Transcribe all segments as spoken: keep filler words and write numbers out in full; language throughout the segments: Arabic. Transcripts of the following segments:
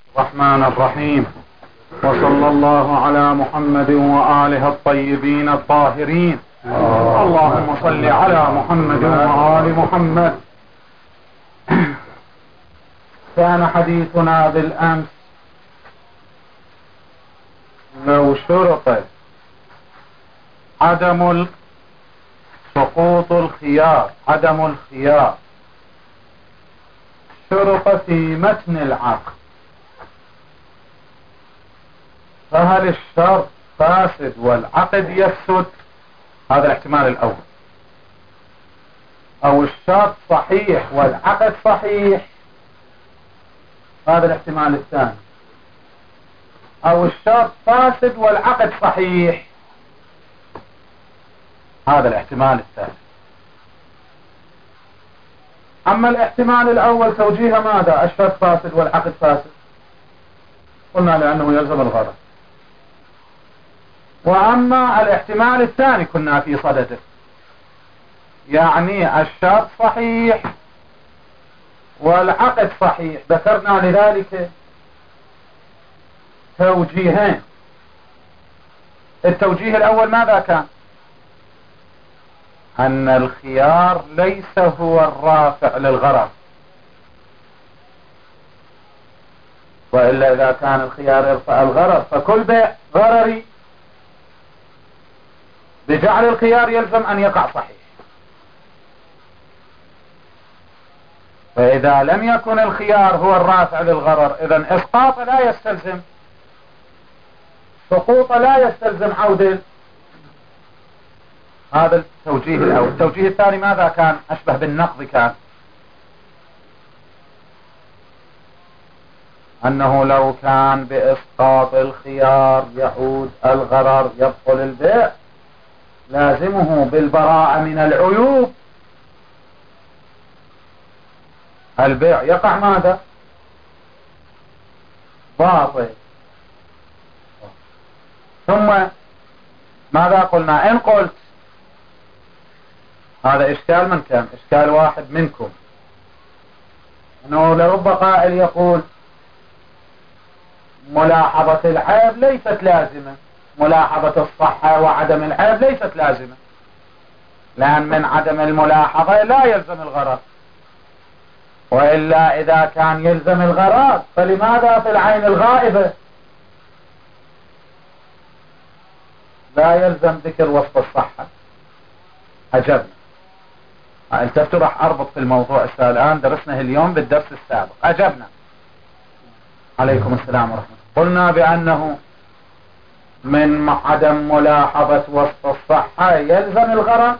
الرحمن الرحيم، وصلى الله على محمد وآله الطيبين الطاهرين. اللهم صل على محمد وآل محمد. كان حديثنا بالأمس لو شرط عدم سقوط الخيار عدم الخيار شرط في متن العقد، فهل الشرط فاسد والعقد يفسد؟ هذا الاحتمال الأول. أو الشرط صحيح والعقد صحيح، هذا الاحتمال الثاني. أو الشرط فاسد والعقد صحيح، هذا الاحتمال الثالث. أما الاحتمال الأول توجيه ماذا؟ الشرط فاسد والعقد فاسد، قلنا لأنه يلزم الغرض. وأما الاحتمال الثاني كنا في صدده، يعني الشرط صحيح والعقد صحيح، ذكرنا لذلك توجيهين. التوجيه الأول ماذا كان؟ أن الخيار ليس هو الرافع للغرر، وإلا إذا كان الخيار يرفع الغرر فكل بيع غرري بجعل الخيار يلزم أن يقع صحيح. فإذا لم يكن الخيار هو الرافع للغرر، إذن إسقاط لا يستلزم، سقوط لا يستلزم عودة. هذا التوجيه الأول. التوجيه الثاني ماذا كان؟ أشبه بالنقض، كان أنه لو كان بإسقاط الخيار يعود الغرر يبطل البيع، لازمه بالبراءة من العيوب البيع يقع ماذا؟ باطل. ثم ماذا قلنا؟ إن قلت هذا إشكال من كان؟ إشكال واحد منكم، أنه لرب قائل يقول ملاحظة العيب ليست لازمة، ملاحظة الصحة وعدم العيب ليست لازمة، لأن من عدم الملاحظة لا يلزم الغرض، وإلا إذا كان يلزم الغرض فلماذا في العين الغائبة لا يلزم ذكر وصف الصحة؟ عجبنا. التفتوا راح أربط في الموضوع الآن، درسناه اليوم بالدرس السابق. عجبنا. عليكم السلام ورحمة الله. قلنا بأنه من عدم ملاحظة وصف الصحة يلزم الغرض،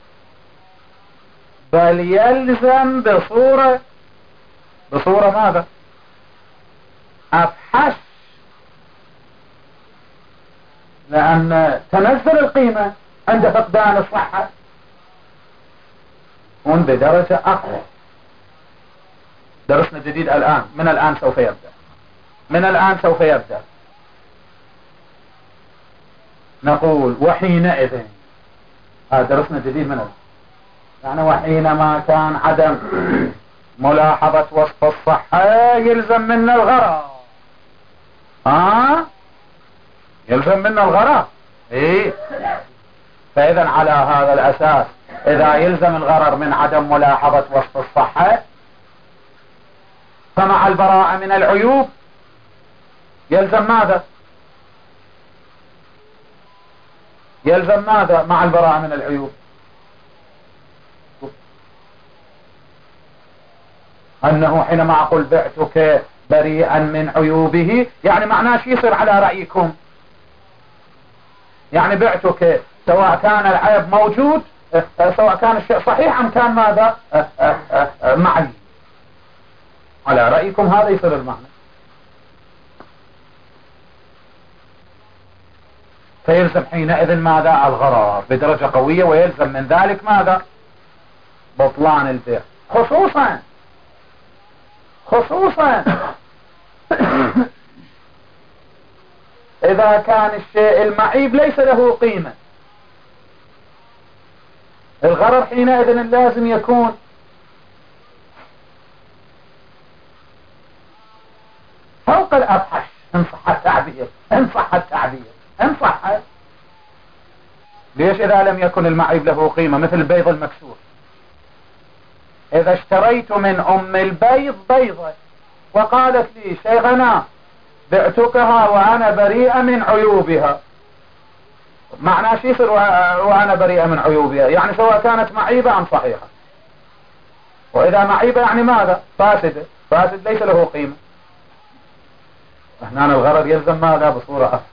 بل يلزم بصورة بصورة ماذا؟ أفحش، لأن تنزل القيمة عند فقدان الصحة هون بدرجة أقوى. درسنا جديد الآن، من الآن سوف يبدأ من الآن سوف يبدأ نقول وحينئذ، هذا درسنا جديد من الآن، يعني وحينما كان عدم ملاحظة وصف الصحة يلزم منا الغرض. ها يلزم منا الغرض. ايه، فإذا على هذا الأساس إذا يلزم الغرر من عدم ملاحظة وصف الصحة، فمع البراءة من العيوب يلزم ماذا؟ يلزم ماذا مع البراءة من العيوب؟ أنه حينما أقول بعتك بريئا من عيوبه، يعني معناه شي يصير على رأيكم؟ يعني بعتك سواء كان العيب موجود، سواء كان الشيء صحيح أم كان ماذا معي، على رأيكم هذا يصير المعنى. فيلزم حينئذ ماذا؟ الغرر بدرجة قوية، ويلزم من ذلك ماذا؟ بطلان البيع، خصوصا خصوصا إذا كان الشيء المعيب ليس له قيمة. الغرر حينئذ لازم يكون فوق الأفحش إن صح التعبير، إن صح التعبير، إن صح. ليش إذا لم يكن المعيب له قيمة؟ مثل البيض المكسور، إذا اشتريت من أم البيض بيضة وقالت لي شيخنا بعتكها وأنا بريئة من عيوبها، معنى شو يصير وأنا بريئة من عيوبها؟ يعني سواء كانت معيبة أم صحيحة. وإذا معيبة يعني ماذا؟ فاسدة، فاسد ليس له قيمة. هنا الغرض يلزم ماذا؟ بصورة أفضل.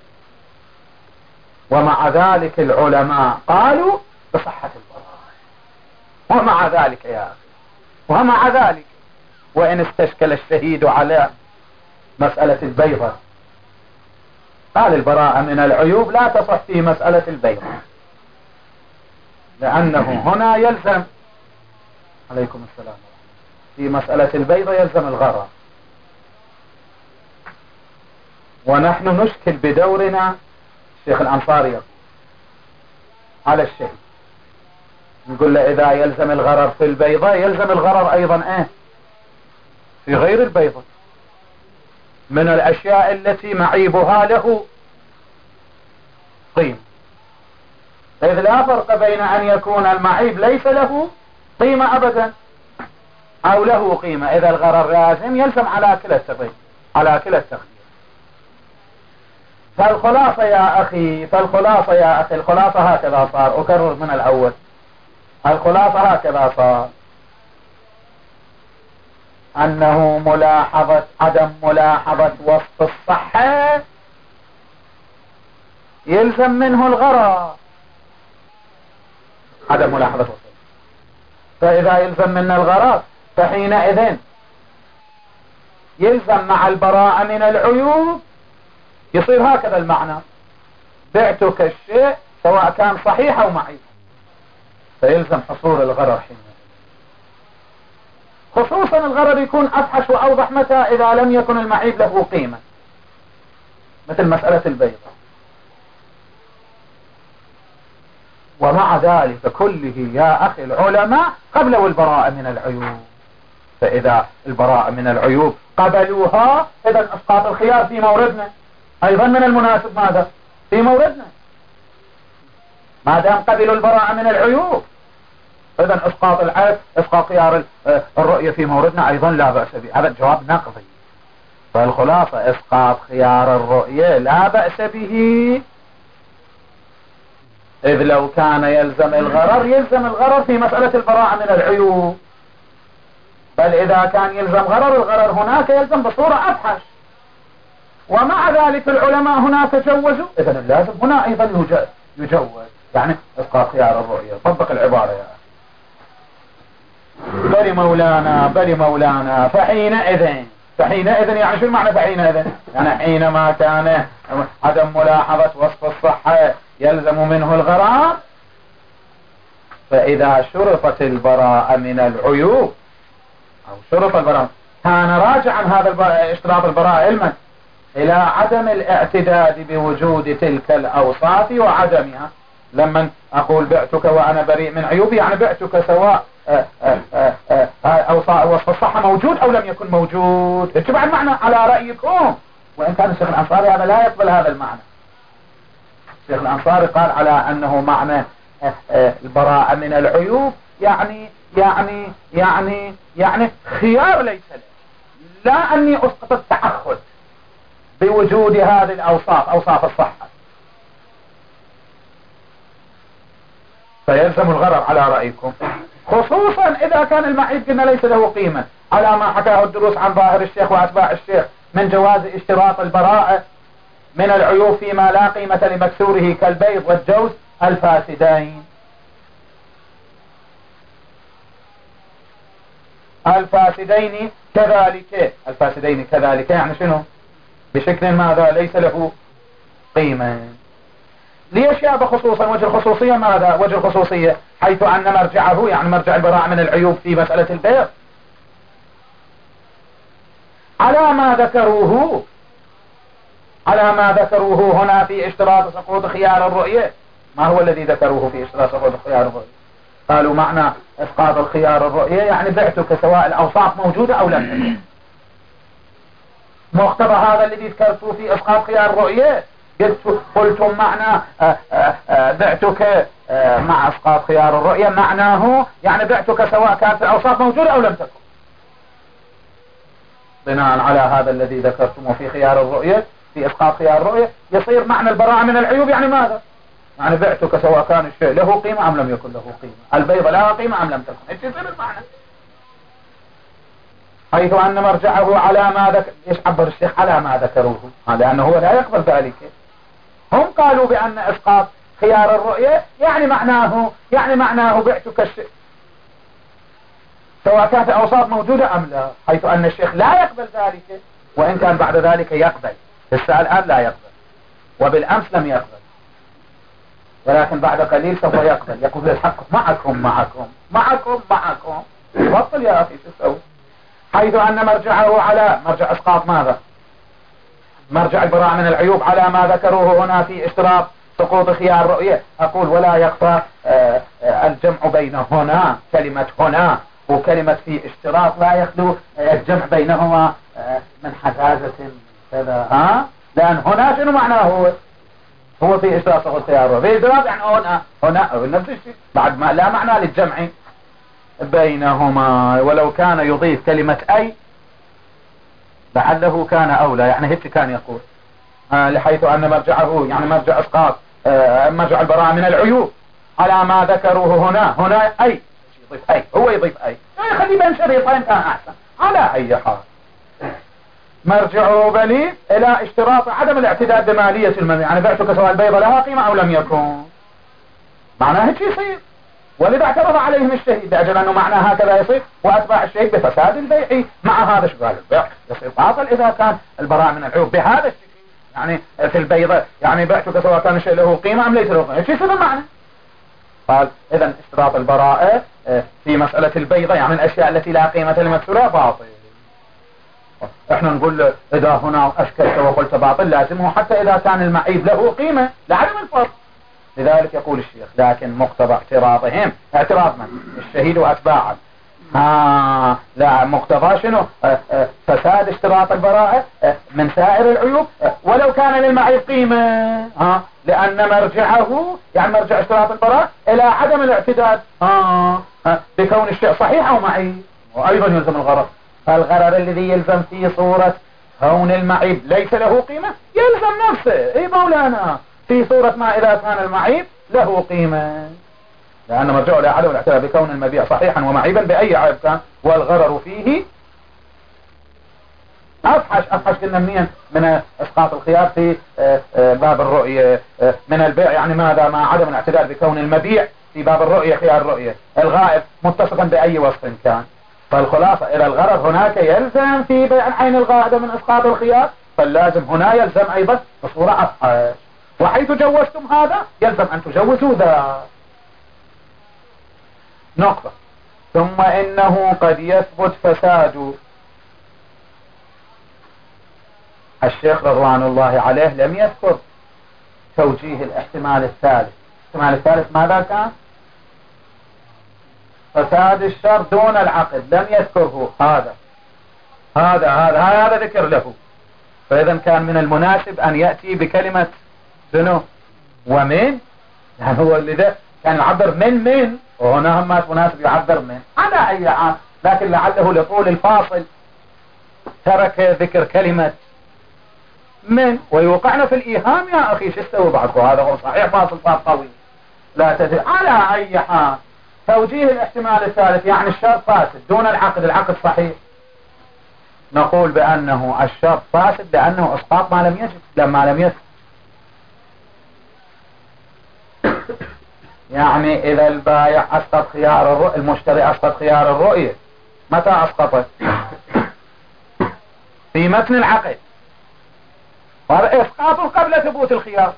ومع ذلك العلماء قالوا بصحة البراءة. ومع ذلك يا أخي، ومع ذلك وإن استشكل الشهيد على مسألة البيضة، قال البراءة من العيوب لا تصح في مسألة البيضة، لأنه هنا يلزم، عليكم السلام، في مسألة البيضة يلزم الغرر. ونحن نشكل بدورنا الشيخ الأنصاري على الشيء، نقول له إذا يلزم الغرر في البيضة يلزم الغرر أيضا إيه في غير البيضة من الأشياء التي معيبها له قيمة، إذ لا فرق بين أن يكون المعيب ليس له قيمة أبدا أو له قيمة. إذا الغرر لازم يلزم على كلا التقدير، على كلا التقدير. فالخلاصة يا أخي، فالخلاصة يا أخي، الخلاصة هكذا صار، أكرر من الأول، الخلاصة هكذا صار، أنه ملاحظة عدم ملاحظة وصف الصحة يلزم منه الغرر، عدم ملاحظة وصف. فإذا يلزم منه الغرر فحينئذ يلزم مع البراءة من العيوب، يصير هكذا المعنى، بعتك الشيء سواء كان صحيح أو معيب، فيلزم حصول الغرر حين. خصوصا الغرر يكون أفحش وأوضح متى؟ إذا لم يكن المعيب له قيمة، مثل مسألة البيضة. ومع ذلك كله يا أخي العلماء قبلوا البراءة من العيوب، فإذا البراءة من العيوب قبلوها إذا أسقاط الخيار في موردنا أيضا من المناسب ماذا؟ في موردنا، ما دام قبلوا البراءة من العيوب إذا إسقاط العيب، إسقاط خيار الرؤية في موردنا أيضا لا بأس به. هذا الجواب نقضي. فالخلاصة إسقاط خيار الرؤية لا بأس به، إذ لو كان يلزم الغرر يلزم الغرر في مسألة البراءة من العيوب، بل إذا كان يلزم غرر الغرر هناك يلزم بصورة أفحش. ومع ذلك العلماء هناك جوزوا، إذن اللازم هنا أيضا يجوز، يعني إسقاط خيار الرؤية. طبق العبارة يا أخي. بل مولانا بل مولانا فحينئذ، فحينئذ يعني شو المعنى فحينئذ؟ يعني حينما كان عدم ملاحظة وصف الصحة يلزم منه الغرر، فإذا شرطت البراءة من العيوب أو شرط البراءة كان راجعا هذا اشتراط البراءة علما إلى عدم الاعتداد بوجود تلك الأوصاف وعدمها. لما أقول بعتك وأنا بريء من عيوبي يعني بعتك سواء أوصاف وصف الصحة موجود أو لم يكن موجود. اتبع المعنى على رأيكم، وإن كان الشيخ الأنصاري هذا لا يقبل هذا المعنى. الشيخ الأنصاري قال على أنه معنى البراءة من العيوب يعني يعني يعني يعني خيار ليس له، لا أني أسقط التعهد بوجود هذه الأوصاف، أوصاف الصحة، فيلزم الغرر على رأيكم، خصوصا إذا كان المعيب قلنا ليس له قيمة، على ما حكاه الدروس عن ظاهر الشيخ وأتباع الشيخ من جواز اشتراط البراءة من العيوب فيما لا قيمة لمكسوره كالبيض والجوز الفاسدين. الفاسدين كذلك، الفاسدين كذلك يعني شنو؟ بشكل ماذا؟ ليس له قيمة. ليش يابا خصوصا وجه الخصوصية؟ ماذا وجه الخصوصية؟ حيث أن مرجعه يعني مرجع البراءة من العيوب في مسألة البيض على ما ذكروه، على ما ذكروه هنا في اشتراط سقوط خيار الرؤية. ما هو الذي ذكروه في اشتراط سقوط خيار الرؤية؟ قالوا معنى اسقاط الخيار الرؤية يعني بعتك سواء الأوصاف موجودة أو لم تكن. مقتضى هذا الذي ذكرته في اسقاط خيار الرؤية. قلت قلتم معنى آه، آه، آه، بعتك آه، مع اسقاط خيار الرؤية معناه يعني بعتك سواء كانت الاوصاف موجودة او لم تكن. بناء على هذا الذي ذكرتمه في خيار الرؤية في اسقاط خيار الرؤية يصير معنى البراءة من العيوب يعني ماذا؟ يعني بعتك سواء كان الشيء له قيمة ام لم يكن له قيمة، البيضة لها قيمة ام لم تكن، ايش يصير المعنى؟ حيث ان مرجعه على ما ذكر. ايش عبر الشيخ على ما ذكروه؟ لانه هو لا يقبل ذلك. هم قالوا بان اسقاط خيار الرؤية يعني معناه يعني معناه بعتك الشيء سواء كانت الاوصاف موجودة ام لا، حيث ان الشيخ لا يقبل ذلك، وان كان بعد ذلك يقبل. السؤال الان لا يقبل وبالامس لم يقبل، ولكن بعد قليل سوف يقبل. يقول الحق معكم معكم معكم معكم. بطل يا اخي شو تسوي؟ حيث ان مرجعه على مرجع اسقاط ماذا؟ مرجع البراءة من العيوب على ما ذكروه هنا في اشتراط سقوط خيار الرؤية. اقول ولا يخفى آه، آه، الجمع بين هنا كلمة هنا وكلمة في اشتراط لا يخلو آه، الجمع بينهما آه، من حزازة كذا. ها لان هنا شنو معناه؟ هو هو في اشتراط سقوط خيار الرؤية في اشتراط يعني هنا هنا نفس الشيء بعد ما لا معنى للجمع بينهما. ولو كان يضيف كلمة اي لعله كان اولى، يعني هيك كان يقول آه لحيث ان مرجعه يعني مرجع اسقاط آه مرجع البراءة من العيوب على ما ذكروه هنا هنا اي يضيف اي هو يضيف اي يخلي بين شريطين كان احسن. على اي حال مرجعه بليغ الى اشتراط عدم الاعتداد بمالية المبيع، يعني بعتك سواء البيضة لها قيمة او لم يكن، معناه هيك يصير. ولذا اعترض عليهم الشهيد لاجل انه معنى هكذا يصير، واتباع الشهيد بفساد البيع مع هذا. ايش قال؟ البيع يصير باطل اذا كان البراءة من العيوب بهذا الشكل، يعني في البيضة يعني بعتك سواء كان الشيء له قيمة ام ليس له قيمة. ايش يصير المعنى؟ قال اذا اشتراط البراءة في مسألة البيضة يعني الاشياء التي لا قيمة لمثلها باطل. احنا نقول اذا هنا اشكلت وقلت باطل لازمه حتى اذا كان المعيب له قيمة لعدم الفرق. لذلك يقول الشيخ لكن مقتضى اعتراضهم اعتراض من الشهيد واتباعه ها لا مقتضى شنو اه اه فساد اشتراط البراءة اه من سائر العيوب ولو كان للمعيب قيمة. ها لان مرجعه يعني مرجع اشتراط البراءة الى عدم الاعتداد ها بكون الشيء صحيح او معيب. وايضا يلزم الغرر، فالغرر الذي يلزم في صورة كون المعيب ليس له قيمة يلزم نفسه. اي مولانا في صورة ما اذا كان المعيب له قيمة، لان مرجعه لا عدم الاعتراف بكون المبيع صحيحا ومعيبا باي عيب كان، والغرر فيه افحش افحش كنا منين من اسقاط الخيار في باب الرؤية من البيع، يعني ماذا مع عدم الاعتراف بكون المبيع في باب الرؤية خيار الرؤية الغائب متصفا باي وصف كان. فالخلاصة الى الغرر هناك يلزم في بيع العين الغائبة من اسقاط الخيار، فاللازم هنا يلزم ايضا بصورة افحش. وحيث جوزتم هذا يلزم ان تجوزوا ذا. نقطة. ثم انه قد يثبت فساد. الشيخ رضوان الله عليه لم يذكر توجيه الاحتمال الثالث. الاحتمال الثالث ماذا كان؟ فساد الشر دون العقد، لم يذكره. هذا هذا هذا هذا ذكر له. فاذا كان من المناسب ان يأتي بكلمة شنو ومن، يعني هو اللي ده كان يعبر من من وهنا هم مناسب يعبر من على اي حال، لكن لعله لطول الفاصل ترك ذكر كلمة من ويوقعنا في الايهام. يا اخي شو استوى بعضكم؟ هذا هو صحيح فاصل صار طويل لا تدري. على اي حال توجيه الاحتمال الثالث يعني الشرط فاسد دون العقد، العقد صحيح. نقول بانه الشرط فاسد لانه اسقاط ما لم يجب لما لم يثبت. يعني اذا البائع اسقط خيار الرؤية، المشتري اسقط خيار الرؤية، متى اسقطه؟ في متن العقد، واسقاطه قبل ثبوت الخيار.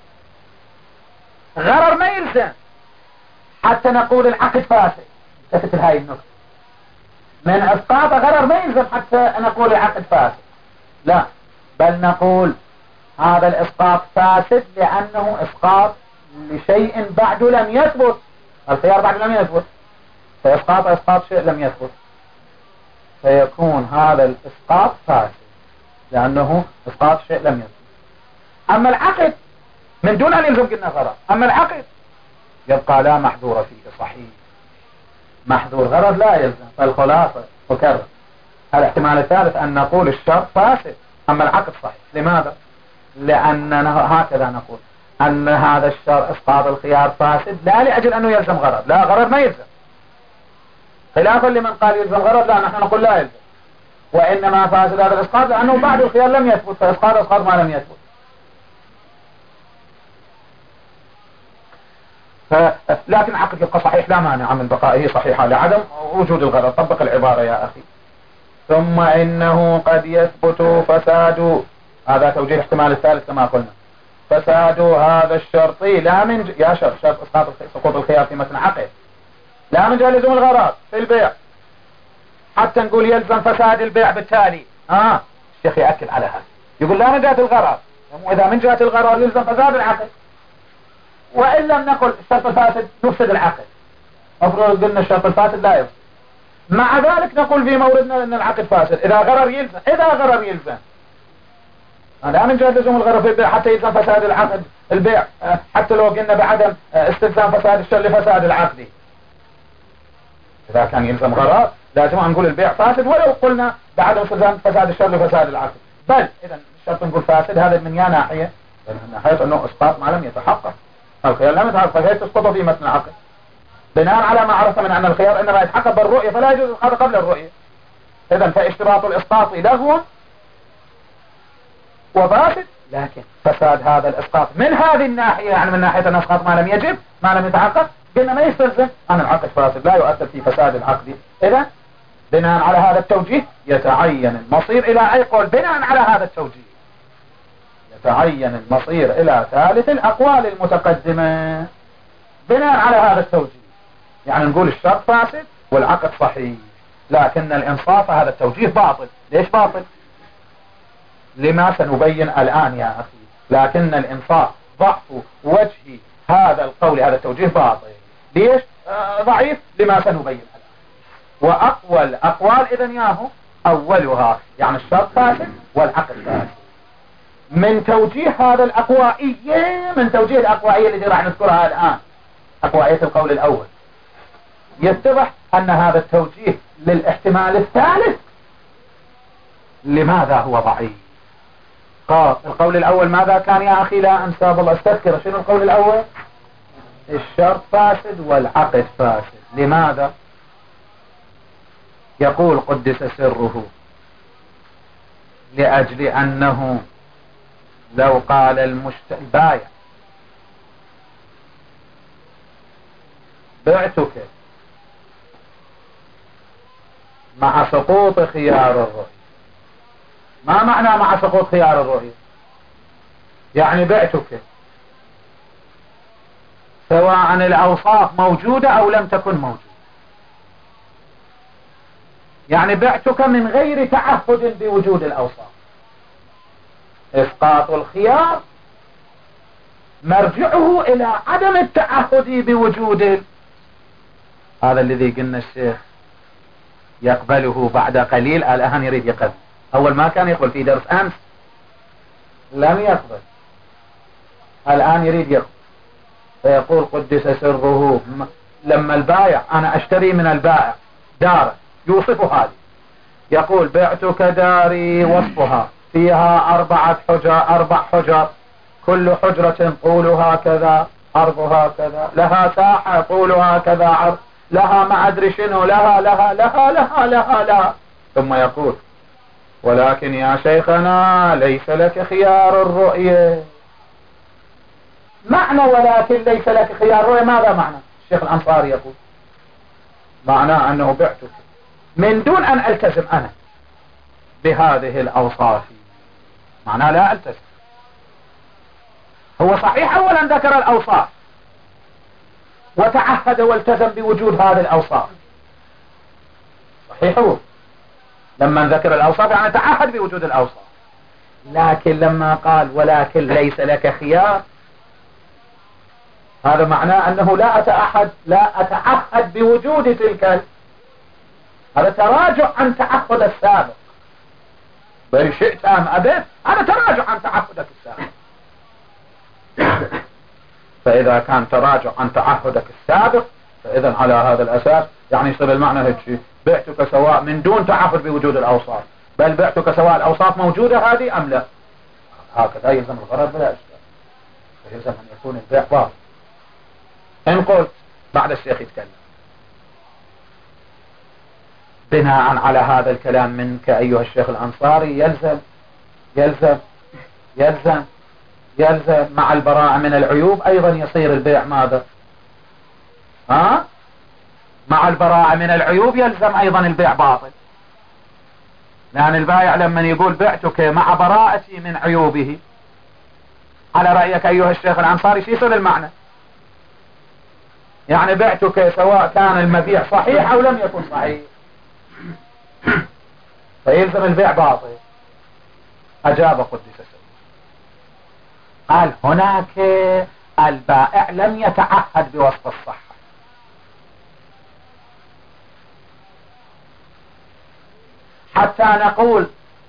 غرر ما يلزم حتى نقول العقد فاسد. تفتل هاي النقطة من اسقاط غرر ما يلزم حتى نقول العقد فاسد، لا بل نقول هذا الاسقاط فاسد لانه اسقاط لشيء بعد لم يثبت. الخيار بعد لم يثبت، فاسقاط اسقاط شيء لم يثبت، فيكون هذا الاسقاط فاسد. لأنه إسقاط شيء لم يثبت. أما العقد من دون أن يلزم قلنا غرض، أما العقد يبقى لا محذور فيه صحيح، محذور غرض لا يلزم. فالخلاصة وكرر الاحتمال الثالث أن نقول الشرط فاسد أما العقد صحيح. لماذا؟ لأننا هكذا نقول أن هذا الشرط إسقاط الخيار فاسد لا لأجل أنه يلزم غرض، لا غرض ما يلزم، خلافا لمن قال يلزم غرض، لا نحن نقول لا يلزم، وإنما فاسد هذا الإسقاط لأنه بعد الخيار لم يثبت، فإسقاط إسقاط ما لم يثبت. ف... لكن عقد يبقى صحيح لا مانع من بقائه صحيحا لعدم وجود الغرض. طبق العبارة يا أخي. ثم إنه قد يثبت فساد، هذا توجيه الاحتمال الثالث كما قلنا، فساد هذا الشرط لا من ج... يا شرط شرط إسقاط سقوط الخيار في متن عقد لا من جهة لزوم الغرض في البيع حتى نقول يلزم فساد البيع بالتالي. آه الشيخ يأكد على هذا، يقول لا من جهة الغرض، وإذا من جهة الغرض يلزم فساد العقد، وإن لم نقل الشرط الفاسد نفسد العقد، أفرض قلنا الشرط الفاسد لا يفسد، مع ذلك نقول في موردنا أن العقد فاسد إذا غرر يلزم، إذا غرر يلزم لا من جهة لزوم الغرر في البيع حتى يلزم فساد العقد البيع، حتى لو قلنا بعدم استلزام فساد الشر لفساد العقد. إذا كان يلزم غرر لازم نقول البيع فاسد ولو قلنا بعدم استلزام فساد الشر لفساد العقد. بل إذا الشرط نقول فاسد هذا من يا ناحية، من ناحية أنه إسقاط ما لم يتحقق، الخيار لم يتحقق فهي تسقط في متن العقد بناء على ما عرفت من أن الخيار إنما يتحقق بالرؤية فلا يجوز الإسقاط قبل الرؤية. إذا فاشتراط الإسقاط لغو وفاسد، لكن فساد هذا الإسقاط من هذه الناحية يعني من ناحية أن إسقاط ما لم يجب ما لم يتحقق قلنا ما يستلزم أن العقد فاسد لا يؤثر في فساد العقد. إذا بناء على هذا التوجيه يتعين المصير إلى أي قول، بناء على هذا التوجيه يتعين المصير إلى ثالث الأقوال المتقدمة بناء على هذا التوجيه، يعني نقول الشرط فاسد والعقد صحيح، لكن الإنصاف هذا التوجيه باطل. ليش باطل؟ لما سنبين الآن يا أخي، لكن الإنصاف ضعف وجه هذا القول هذا التوجيه باطل. ليش آه ضعيف؟ لما سنبين الآن. وأقوى الأقوال إذن ياهو أولها يعني الشرط فاسد والعقد فاسد. من توجيه هذا الأقوائية، من توجيه الأقوائية التي راح نذكرها الآن، أقوائية القول الأول، يتضح أن هذا التوجيه للاحتمال الثالث لماذا هو ضعيف. قال القول الأول ماذا كان يا أخي؟ لا أنسى والله استذكر شنو القول الأول؟ الشرط فاسد والعقد فاسد. لماذا؟ يقول قدس سره لأجل أنه لو قال المشت... البايع بعتك مع سقوط خيار الرؤية. ما معنى مع سقوط خيار الرؤية؟ يعني بعتك سواء الأوصاف موجودة أو لم تكن موجودة، يعني بعتك من غير تعهد بوجود الأوصاف. إسقاط الخيار مرجعه إلى عدم التعهد بوجود، هذا الذي قلنا الشيخ يقبله بعد قليل، الآن يريد يقبل. أول ما كان يقبل في درس أمس لم يقبل، الآن يريد يقبل. فيقول قدس سره لما البائع أنا أشتري من البائع دار يوصف هذه، يقول بعتك داري وصفها فيها أربعة حجر أربع حجر كل حجرة طولها كذا عرضها كذا، لها ساحة طولها كذا عرض، لها ما أدري شنو، لها لها لها لها لها لها. ثم يقول ولكن يا شيخنا ليس لك خيار الرؤية. معنى ولكن ليس لك خيار الرؤية ماذا معنى؟ الشيخ الأنصاري يقول معناه أنه بعتك من دون أن ألتزم أنا بهذه الأوصاف، معناه لا ألتزم. هو صحيح أولا ذكر الأوصاف وتعهد والتزم بوجود هذه الأوصاف، صحيح هو لما ذكر الأوصاف يعني تعهد بوجود الأوصاف، لكن لما قال ولكن ليس لك خيار هذا معناه أنه لا أتعهد لا أتعهد بوجود تلك، هذا تراجع عن تعهد السابق. بل شئت أم أبيت أنا تراجع عن تعهدك السابق. فإذا كان تراجع عن تعهدك السابق فإذا على هذا الأساس يعني يصير المعنى هيك: بعتك سواء من دون تعهد بوجود الأوصاف، بل بعتك سواء الأوصاف موجودة هذه أم لا. هكذا يلزم الغرض بلا إشكال، يلزم أن يكون البيع باطل. إن قلت بعد الشيخ يتكلم بناء على هذا الكلام منك أيها الشيخ الأنصاري يلزم يلزم يلزم يلزم مع البراءة من العيوب أيضا يصير البيع ماذا؟ ها؟ مع البراءة من العيوب يلزم أيضا البيع باطل، لأن البائع لما يقول بعتك مع براءتي من عيوبه على رأيك أيها الشيخ الأنصاري شو يصير المعنى؟ يعني بعتك سواء كان المبيع صحيح أو لم يكن صحيح، فيلزم البيع باطل. أجاب قدس سره قال هناك البائع لم يتعهد بوصف الصحة، حتى نقول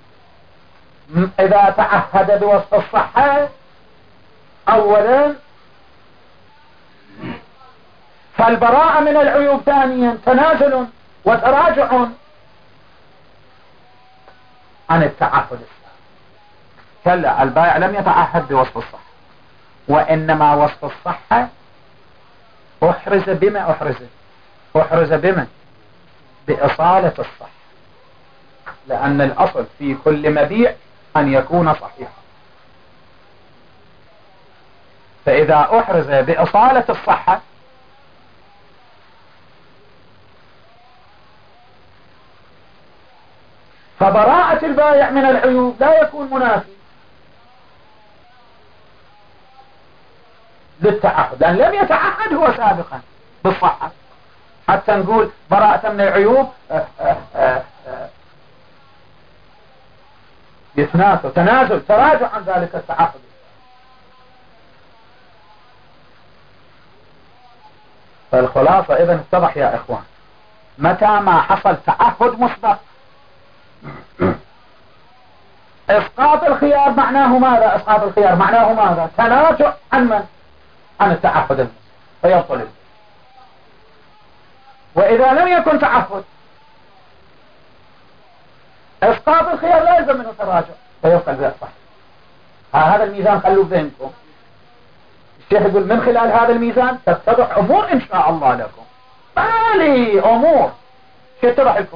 إذا تعهد بوصف الصحة أولا فالبراءة من العيوب ثانيا تنازل وتراجع عن التعهد السابق. كلا، البائع لم يتعهد بوصف الصحة، وإنما وصف الصحة أحرز بما أحرز أحرز بما بإصالة الصحة، لأن الأصل في كل مبيع أن يكون صحيحا. فإذا أحرز بإصالة الصحة فبراءة البائع من العيوب لا يكون منافي للتعهد، لأن لم يتعهد هو سابقا بالصحة حتى نقول براءة من العيوب يتناسل تنازل تراجع عن ذلك التعهد. فالخلاصة إذن اتضح يا إخوان، متى ما حصل تعهد مسبق إسقاط الخيار معناه ماذا؟ إسقاط الخيار معناه ماذا؟ تراجع عن من؟ عن التعهد المسبق فيبطل البيع. وإذا لم يكن تعهد إسقاط الخيار لا يلزم منه تراجع فيبقى البيع صح. هذا الميزان خلوه بينكم. الشيخ يقول من خلال هذا الميزان تتضح أمور إن شاء الله لكم. بالي أمور شو يتضح لكم؟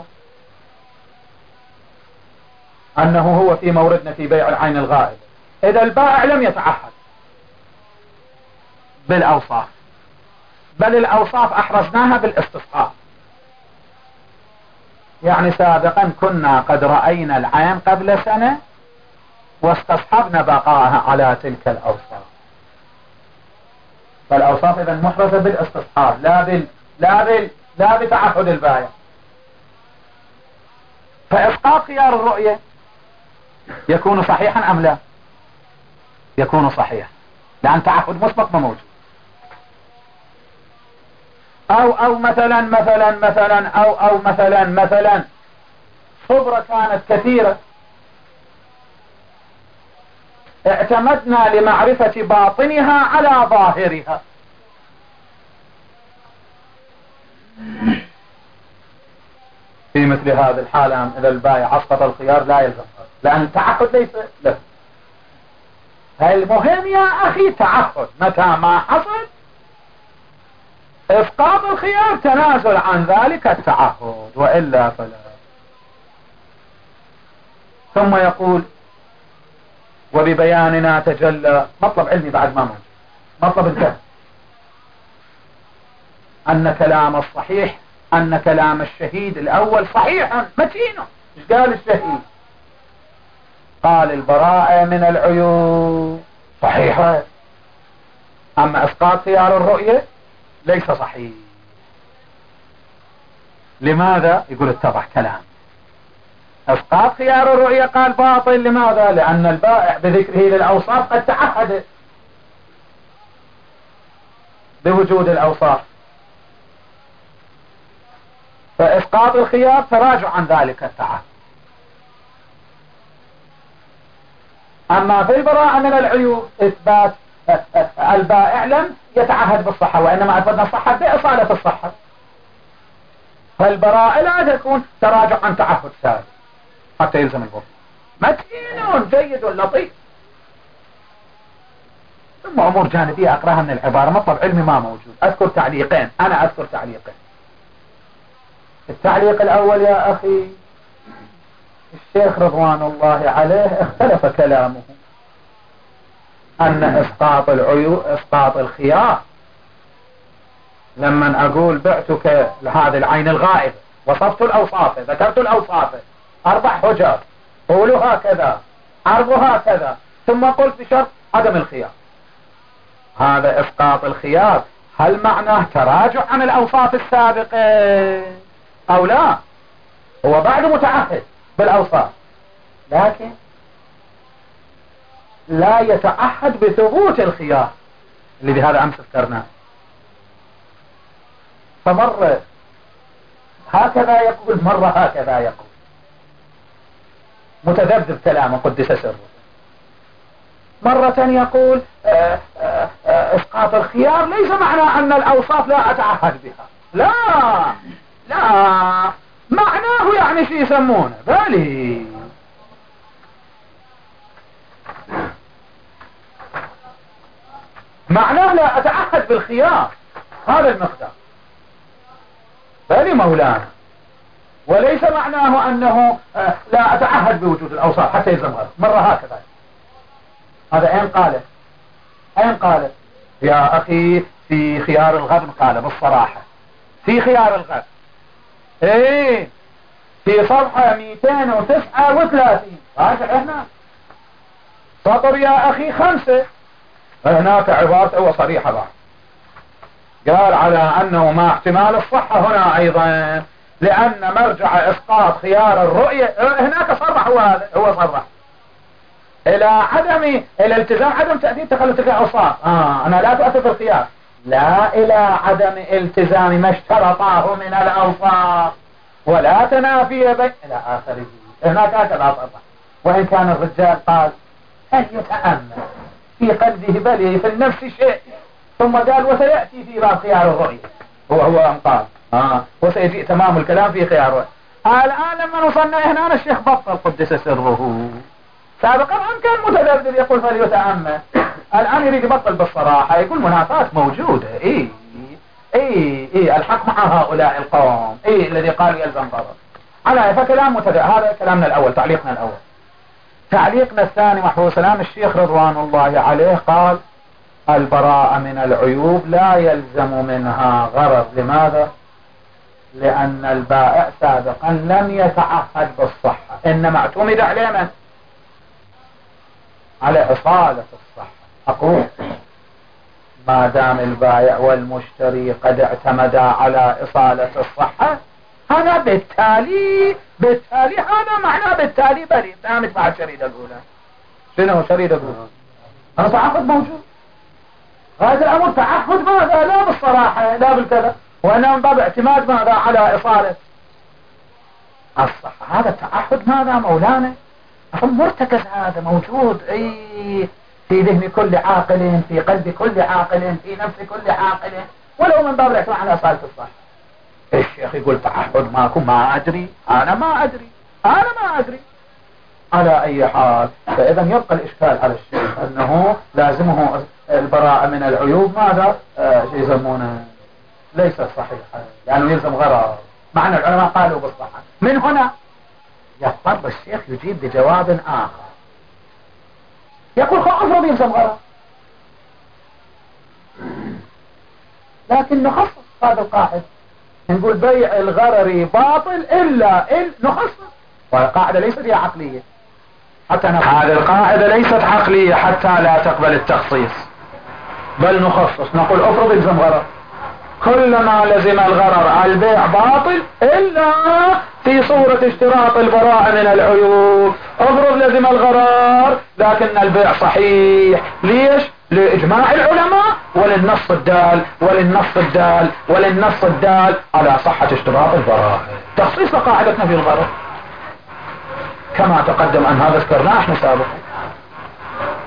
أنه هو في موردنا في بيع العين الغائب إذا البائع لم يتعهد بالأوصاف، بل الأوصاف أحرزناها بالاستصحاب. يعني سابقا كنا قد رأينا العين قبل سنة واستصحبنا بقاءها على تلك الأوصاف، فالأوصاف إذن محرزة بالاستصحاب لا بال لا بال لا بتعهد البائع. فإسقاط خيار الرؤية يكون صحيحا أم لا؟ يكون صحيحا لأن تعهد مسبق ما موجود. أو أو مثلا مثلا مثلا أو أو مثلا مثلا صبرة كانت كثيرة اعتمدنا لمعرفة باطنها على ظاهرها، في مثل هذه الحالة إذا البائع أسقط الخيار لا يلزم لأن التعهد ليس له. المهم يا أخي تعهد متى ما حصل إسقاط الخيار تنازل عن ذلك التعهد وإلا فلا. ثم يقول وببياننا تجلى مطلب علمي بعد ما موجود مطلب انتهى أن كلام الصحيح أن كلام الشهيد الأول صحيح متين. ايش قال الشهيد؟ قال البراءة من العيوب صحيحة، أما إسقاط خيار الرؤية ليس صحيح. لماذا؟ يقول اتضح كلام إسقاط خيار الرؤية قال باطل. لماذا؟ لأن البائع بذكره للأوصاف قد تعهد بوجود الأوصاف، فإسقاط الخيار تراجع عن ذلك التعهد. أما في البراءة من العيوب إثبات البائع لم يتعهد بالصحة، وإنما أثبتنا الصحة بإصالة الصحة. فالبراءة لا تكون تراجع عن تعهد سابق حتى يلزم البر. متين جيد لطيف. ثم أمور جانبية أقراها من العبارة، مطلب علمي ما موجود. أذكر تعليقين، أنا أذكر تعليقين. التعليق الأول يا أخي، الشيخ رضوان الله عليه اختلف كلامه أن إسقاط العيوب إسقاط الخيار. لما أقول بعتك هذه العين الغائبة، وصفت الأوصاف، ذكرت الأوصاف، أربع حجر، طولها كذا، عرضها كذا، ثم قلت بشرط عدم الخيار، هذا إسقاط الخيار. هل معناه تراجع عن الأوصاف السابقة أو لا؟ هو بعد متعهد بالأوصاف، لكن لا يتعهد بثبوت الخيار اللي بهذا أمس ذكرناه. فمرة هكذا يقول، مرة هكذا يقول، متذبذب كلامه قدس سره. مرة يقول آآ آآ إسقاط الخيار ليس معناه أن الأوصاف لا أتعهد بها، لا لا، معناه يعني شو يسمونه بالي، معناه لا أتعهد بالخيار، هذا المقدار بالي مولانا. وليس معناه أنه لا أتعهد بوجود الأوصاف حتى يلزم غيره. مرة هكذا، هذا أين قاله؟ أين قاله؟ يا أخي في خيار الغبن قاله بالصراحة، في خيار الغبن، ايه، في صفحة مئتين وتسعة وثلاثين، راجع هنا سطر يا أخي خمسة، هناك عبارة وصريحة بعد، قال على أنه مع احتمال الصحة هنا أيضا، لأن مرجع إسقاط خيار الرؤية، هناك صرح، هو هذا هو صرح إلى عدم إلى التزام عدم تأديب تخلف الأوصاف. آه أنا لا تؤثر في الخيار، لا إلى عدم التزام ما اشترطاه من الأوصاف ولا تنافي بين إلى آخره. هناك هكذا صرح. وإن كان الرجال قال هل يتأمل في قلبه بل في النفس شيء، ثم قال وسيأتي في باب خيار الرؤية، هو هو أن قال آه وسيجي تمام الكلام في خيار الرؤية. الآن لما وصلنا هنا الشيخ بطل قدس سره. سابقا أن كان متذبذب يقول فليتأمل، الآن يريد يبطل بالصراحة، يقول منافات موجودة. إيه إيه إيه الحق مع هؤلاء القوم، إيه الذي قالوا يلزم ضرر على فكلام متذبذب. هذا كلامنا الأول، تعليقنا الأول. تعليقنا الثاني محفوظ سلام الشيخ رضوان الله عليه قال البراءة من العيوب لا يلزم منها غرض. لماذا؟ لأن البائع سابقا لم يتعهد بالصحة، إنما اعتمد على من؟ على إصالة الصحة. أقول ما دام البائع والمشتري قد اعتمدا على إصالة الصحة، هذا بالتالي بالتالي هذا معناه بالتالي بريء. فهمت مع الشريدة الأولى؟ شنو الشريدة الأولى؟ أنا تعهد موجود، هذا الأمر تعهد ماذا؟ لا بالصراحة لا بالكذا، وإنما من باب اعتماد ماذا؟ على إصالة الصحة. هذا التعهد ماذا مولانا؟ مرتكز، هذا موجود اي في ذهن كل عاقل، في قلب كل عاقل، في نفس كل عاقل، ولو من باب الاعتماد على إصالة الصحة. الشيخ يقول تعهد ماكو، ما أدري، أنا ما أدري، أنا ما أدري. على أي حال، فإذا يبقى الإشكال على الشيخ أنه لازمه البراءة من العيوب. ماذا آه شيء يسمونه ليس صحيحا، لأنه يلزم غرض، مع أن العلماء قالوا بالصحة. من هنا يضطر الشيخ يجيب بجواب آخر، يقول خلاص يلزم غرض، لكن نخصص هذا القاعدة، نقول بيع الغرر باطل إلا إل نخصص. والقاعدة ليست هي عقلية حتى نقول هذه القاعدة ليست عقلية حتى لا تقبل التخصيص، بل نخصص، نقول افرض يلزم غرر، كلما لزم الغرر البيع باطل إلا في صورة اشتراط البراءة من العيوب. افرض لزم الغرر لكن البيع صحيح. ليش؟ لإجماع العلماء وللنص الدال وللنص الدال وللنص الدال على صحة اشتراط البراءة. تخصيص قاعدتنا في الغرر كما تقدم أن هذا ذكرناه احنا سابقا.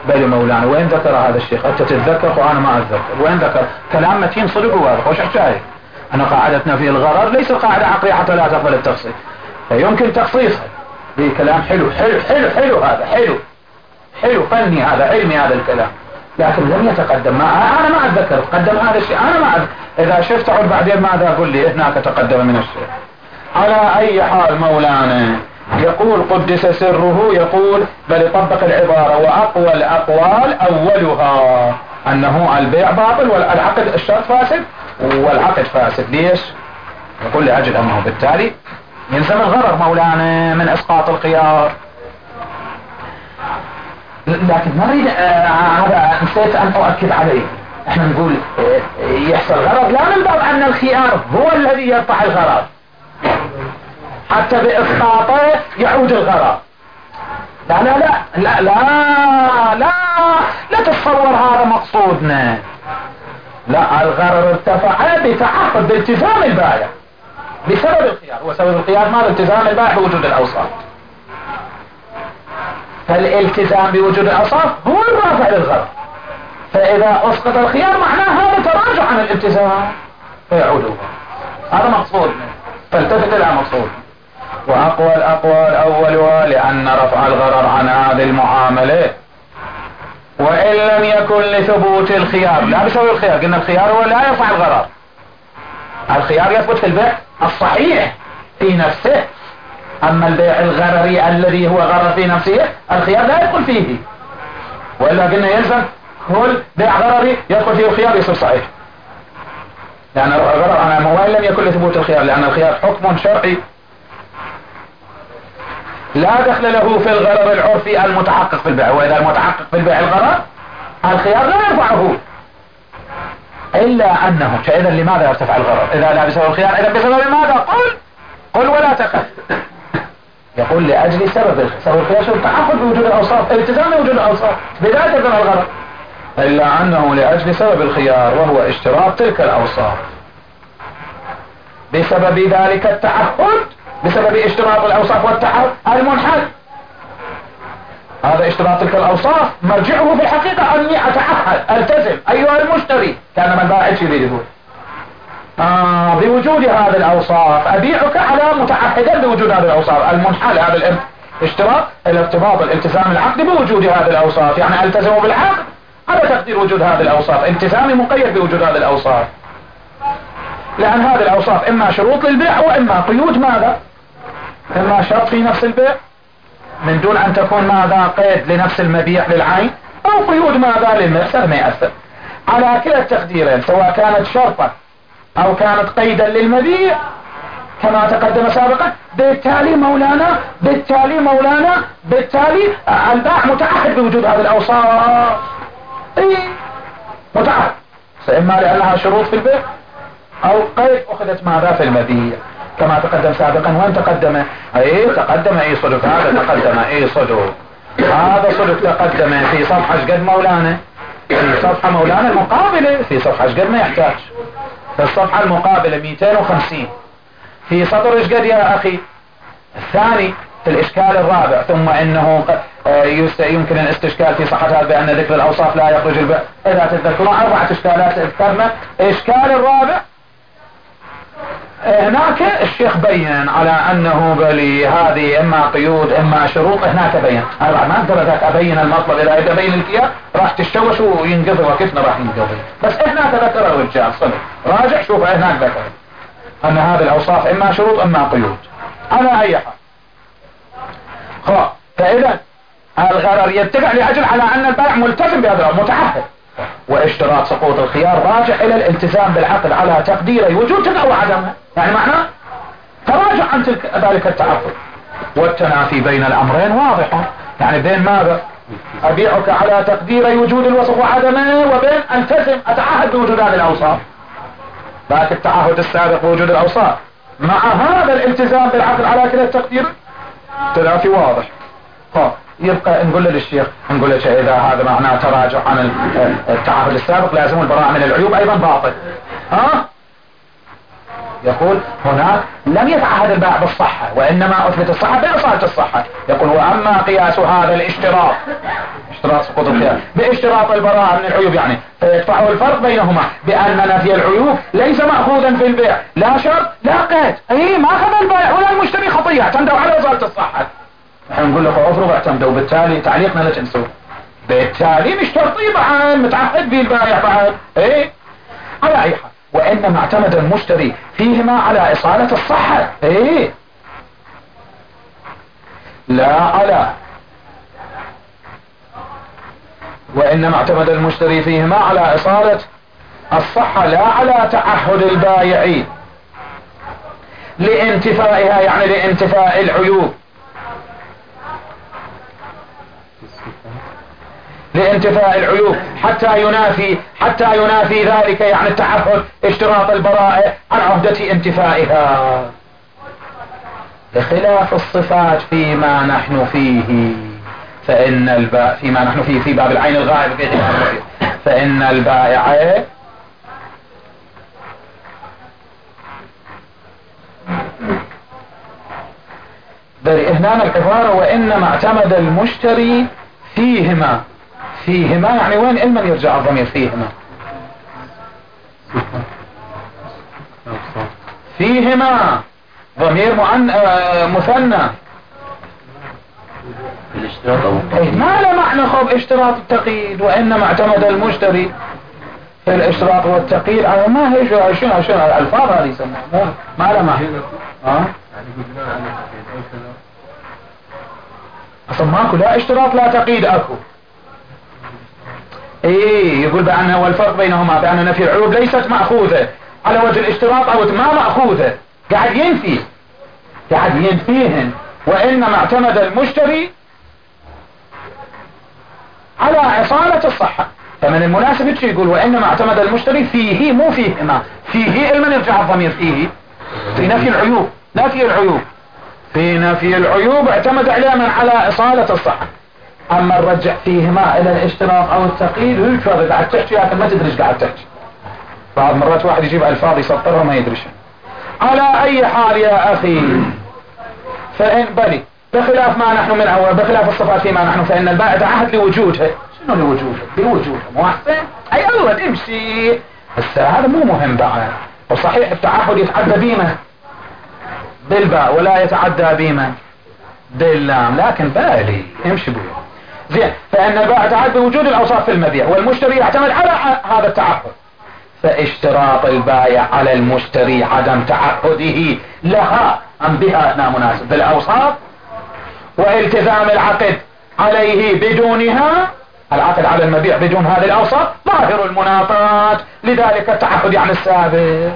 بلي مولانا وين ذكر هذا الشيخ؟ انت تتذكر وانا ما اتذكر. وين ذكر؟ كلام متين صدق وواضح. وش حكايه؟ ان قاعدتنا في الغرر ليس قاعده عقليه حتى لا تقبل التخصيص، فيمكن تخصيصها بكلام حلو حلو حلو حلو هذا حلو حلو فني، هذا علمي هذا الكلام، لكن لم يتقدم. ما انا ما اتذكر تقدم هذا الشيء، انا ما أتذكر. اذا شفت عود بعدين ماذا اقول لي هناك تقدم من الشيء. على اي حال مولانا يقول قدس سره، يقول بل طبق العبارة واقوى الاقوال اولها انه البيع باطل والعقد الشرط فاسد والعقد فاسد. ليش؟ يقول لاجل انه بالتالي يلزم الغرر مولانا من اسقاط الخيار. لكن ما اريد هذا آه نسيت ان اؤكد عليه. احنا نقول آه يحصل غرر لا من باب ان الخيار هو الذي يرفع الغرر، حتى باسقاطه يعود الغرر. لا لا لا لا لا لا لا تتصور هذا مقصودنا. لا، الغرر ارتفع بتعقد بالتزام البائع بسبب الخيار. وسبب الخيار ماذا؟ التزام البائع بوجود الاوصاف. فالالتزام بوجود الاوصاف هو الرافع للغرر، فاذا اسقط الخيار معناه هذا تراجع عن الالتزام فيعود الغرر. هذا مقصودنا، فالتفت الى مقصود. واقوى الاقوال اولها لان رفع الغرر عن هذه المعامله وان لم يكن لثبوت الخيار، لا بسبب الخيار. قلنا الخيار هو لا يرفع الغرر، الخيار يثبت في البيع الصحيح في نفسه، اما البيع الغرري الذي هو غرر في نفسه الخيار لا يدخل فيه. والا قلنا يلزم كل بيع غرري يدخل فيه الخيار يصير صحيح، لان الغرر انا وان لم يكن لثبوت الخيار، لان الخيار حكم شرعي لا دخل له في الغرر العرفي المتحقق في البيع. واذا المتحقق في البيع الغرر الخيار لا يرفعه، الا انه فاذا لماذا يرتفع الغرر؟ اذا لا بسبب الخيار اذا بسبب ماذا؟ قل قل ولا تخف. يقول لاجل سبب سبب الخيار شو؟ التعقد بوجود الاوصاف، التزام بوجود الاوصاف، بذلك يرتفع الغرر. الا انه لاجل سبب الخيار وهو اشتراط تلك الاوصاف، بسبب ذلك التعهد، بسبب اشتراط الاوصاف والتعهد المنحل. هذا اشتراط تلك الاوصاف مرجعه في الحقيقة اني اتعهد التزم ايها المشتري، كان من باع يريده آه بوجود هذه الاوصاف، ابيعك على متعهدا بوجود هذه الاوصاف المنحل. هذا الاشتراط الارتباط الالتزام العقد بوجود هذه الاوصاف، يعني التزم بالعقد على تقدير وجود هذه الاوصاف، التزامي مقيد بوجود هذه الاوصاف، لان هذه الاوصاف اما شروط للبيع واما قيود ماذا؟ اما شرط في نفس البيع من دون ان تكون ماذا؟ قيد لنفس المبيع للعين، او قيود ماذا؟ للمرسل ما يأثر. على كلا التقديرين سواء كانت شرطا او كانت قيدا للمبيع كما تقدم سابقا، بالتالي مولانا بالتالي مولانا بالتالي البائع متعهد بوجود هذه الاوصاف. اي متعهد، اما لانها شروط في البيع او قيد اخذت ماذا؟ في المبيع كما تقدم سابقا. وين تقدم؟ اي تقدم اي صدق، هذا تقدم اي صدق، هذا صدق تقدم في صفحة قد مولانا، في صفحة مولانا المقابلة، في صفحة قد ما يحتاج، في الصفحة المقابلة مئتين وخمسين، في سطر ايش قد يا اخي؟ الثاني في الاشكال الرابع. ثم انه يمكن الاستشكال في صحة هذا بان ذكر الاوصاف لا يخرج البيع. اذا تتذكرون اربعة اشكالات اذكرنا. اشكال الرابع هناك الشيخ بين على انه بلي هذه اما قيود اما شروط، هناك بين. انا ما اقدر ذاك ابين المطلب، اذا اذا بين الكيان راح تشوش وينقضي وقتنا راح ينقضي. بس هناك ذكر الرجال صدق، راجع شوف هناك ذكر ان هذه الاوصاف اما شروط اما قيود على اي حال. خلاص، فاذا الغرر يتبع لاجل على ان البائع ملتزم بهذا متعهد، واشتراط سقوط الخيار راجع الى الالتزام بالعقد على تقدير وجود تلك او عدمها، يعني معناه تراجع عن تلك ذلك التعقد. والتنافي بين الامرين واضح، يعني بين ماذا؟ ابيعك على تقدير وجود الوصف وعدمه، وبين التزم اتعهد بوجود هذه الاوصاف. ذاك التعهد السابق بوجود الاوصاف مع هذا الالتزام بالعقد على كلا التقدير تنافي واضح. ها يبقى نقول للشيخ نقول له اذا هذا معناه تراجع عن التعهد السابق لازم البراءة من العيوب ايضا باطل. ها يقول هناك لم يتعهد البائع بالصحة وإنما أثبت الصحة بإصالة الصحة. يقول وأما قياس هذا الاشتراط، اشتراط سقوط الخيار باشتراط البراءة من العيوب يعني، فيدفعه الفرق بينهما بأن نفي العيوب ليس مأخوذا في البيع، لا شرط لا قيد. اي ما أخذ البائع ولا المشتري خطية، اعتمدوا على إصالة الصحة. نحن نقول لك افرض اعتمدوا، بالتالي تعليقنا ليش نسوي؟ بالتالي مش ترطيب بعد متعهد به البائع بعد. ايه على اي حال، وانما اعتمد المشتري فيهما على اصالة الصحة. ايه لا على، وانما اعتمد المشتري فيهما على اصالة الصحة لا على تعهد البائع لانتفائها، يعني لانتفاء العيوب، لانتفاء العيوب حتى ينافي حتى ينافي ذلك يعني التعهد اشتراط البراءة عن عهدة انتفائها، بخلاف الصفات فيما نحن فيه. فإن البائع فيما نحن فيه في باب العين الغائب في خلاف الرؤية، فإن البائع هنا العبارة وإنما اعتمد المشتري فيهما. فيهما يعني وين علما يرجع الضمير فيهما؟ فيهما ضمير مؤن... آه مثنى. الاشتراط او إيه ما له معنى خب اشتراط التقييد، وإنما اعتمد المشتري في الاشتراط والتقييد على ما هي شو شو شو الألفاظ هذه يسموها ما له معنى. اه اصلا ماكو لا اشتراط لا تقييد اكو. ايه يقول بأن هو الفرق بينهما بأن نفي العيوب ليست مأخوذة على وجه الاشتراط او ما مأخوذة، قاعد ينفي قاعد ينفيهن، وإنما اعتمد المشتري على اصالة الصحة. فمن المناسب يقول وإنما اعتمد المشتري فيه مو فيهما، فيه علما يرجع الضمير فيه في نفي العيوب، نفي العيوب في نفي العيوب اعتمد علما على اصالة الصحة. اما نرجع فيهما الى الاشتراط او التقييد ويكفر قاعد تحكي لكن ما تدري ايش قاعد تحكي. بعض مرات واحد يجيب الفاظ يسطرها ما يدري شيء. على اي حال يا اخي، فإن بلي بخلاف ما نحن من اول بخلاف الصفات فيما نحن، فإن البائع تعهد لوجودها. شنو لوجودها؟ لوجودها مو احسن؟ اي اول امشي، بس هذا مو مهم بعد. وصحيح التعهد يتعدى بيمه بالباء ولا يتعدى بيمه باللام، لكن بالي امشي بويا زين. فإن البائع تعهد بوجود الاوصاف في المبيع، والمشتري يعتمد على هذا التعهد، فاشتراط البائع على المشتري عدم تعهده لها أم بها لا مناسب بالاوصاف، والتزام العقد عليه بدونها، العقد على المبيع بدون هذه الاوصاف ظاهر المناطات، لذلك التعهد يعني السابق.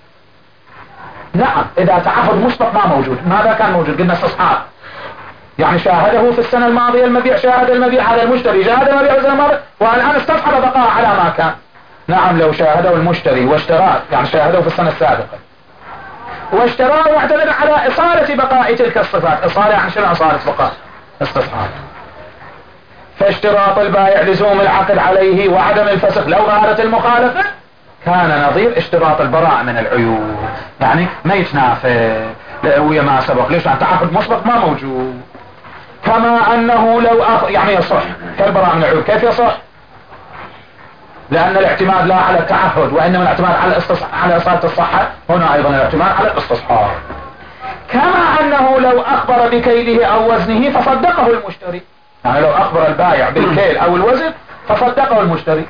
نعم اذا تعهد مسبق ما موجود، ماذا كان موجود؟ قلنا استصحاب، يعني شاهده في السنة الماضية المبيع، شاهد المبيع على المشتري، شاهد المبيع في السنة الماضية والآن استصحب بقاء على ما كان. نعم لو شاهده المشتري واشتراه، يعني شاهده في السنة السابقة واشتراه واعتمد على إصالة بقاء تلك الصفات. إصالة يعني شنو إصالة بقاء؟ استصحاب. فاشتراط البائع لزوم العقد عليه وعدم الفسخ لو ظهرت المخالفة كان نظير اشتراط البراءة من العيوب، يعني ما يتنافى ويا ما سبق. ليش؟ يعني تعهد مسبق ما موجود. كما انه لو أخ... يعني يصح كالبراءة من العيوب. كيف يصح؟ لان الاعتماد لا على التعهد وانما الاعتماد على الاستص... على اصالة الصحة، هنا ايضا الاعتماد على الاستصحاب. كما انه لو اخبر بكيله او وزنه فصدقه المشتري، يعني لو اخبر البائع بالكيل او الوزن فصدقه المشتري.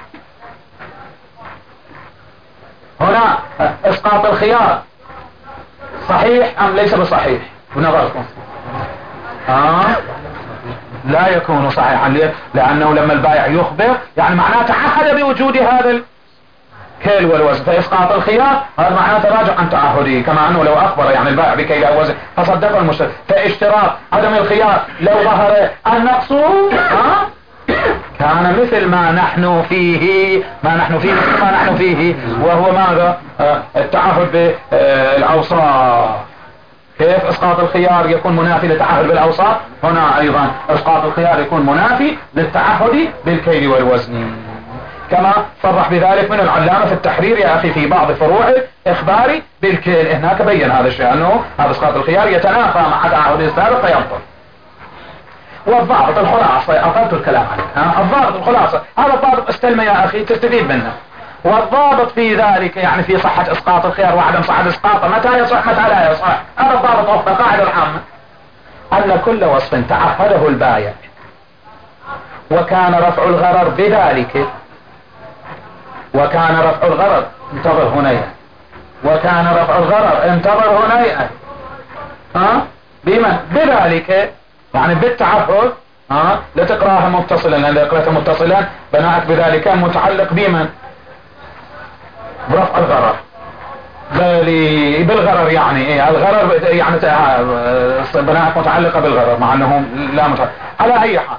هنا اسقاط الخيار صحيح ام ليس بصحيح بنظركم؟ آه لا يكون صحيحا. ليه؟ لانه لما البائع يخبر يعني معناه تعهد بوجود هذا الكيل والوزن، فاسقاط الخيار هذا معناه تراجع عن تعهده. كما انه لو اخبر يعني البائع بكيل او وزن فصدقه المشتري، فاشتراط عدم الخيار لو ظهر النقص آه كان مثل ما نحن فيه ما نحن فيه مثل ما نحن فيه وهو ماذا؟ آه التعهد بالاوصاف. كيف اسقاط الخيار يكون منافي للتعهد بالاوصاف؟ هنا ايضا اسقاط الخيار يكون منافي للتعهد بالكيل والوزن. كما صرح بذلك من العلامة في التحرير يا أخي في بعض فروعه إخباري بالكيل. هناك بين هذا الشيء أنه هذا إسقاط الخيار يتنافى مع تعهد السابق فيبطل. والضابط الخلاصة أقلت الكلام عنه، الضابط الخلاصة هذا الضابط استلمه يا أخي تستفيد منه. والضابط في ذلك يعني في صحة إسقاط الخيار وعدم صحة إسقاطه، متى يصح متى لا يصح. هذا الضابط وفق القاعدة العامة أن كل وصف تعهده البايع وكان رفع الغرر بذلك، وكان رفع الغرر انتظر هنيئا، وكان رفع الغرر انتظر هنيئا ها بمن بذلك يعني بالتعهد. ها لا تقراها متصلا، لان اذا قرأتها متصلا بناءك بذلك متعلق بمن؟ برفع الغرر. بل بالغرر يعني ايه الغرر يعني بناءك متعلقة بالغرر مع انه لا متعلق. على اي حال